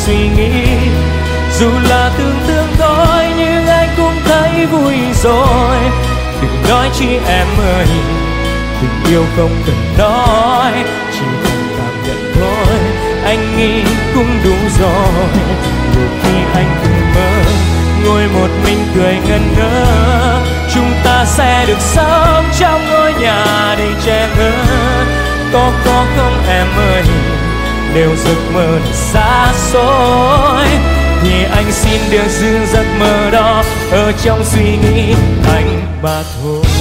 suy nghĩ. Dù là tưởng tượng thôi nhưng anh cũng thấy vui rồi. Đừng nói chi em ơi, tình yêu không cần nói, chỉ cần cảm nhận thôi, anh nghĩ cũng đủ rồi. Nhiều khi anh từng mơ ngồi một mình cười ngẩn ngơ, chúng ta sẽ được sống trong ngôi nhà đầy che ngỡ. Có không em ơi, đều giấc mơ là xa xôi, thì anh xin được giữ giấc mơ đó ở trong suy nghĩ anh mà thôi.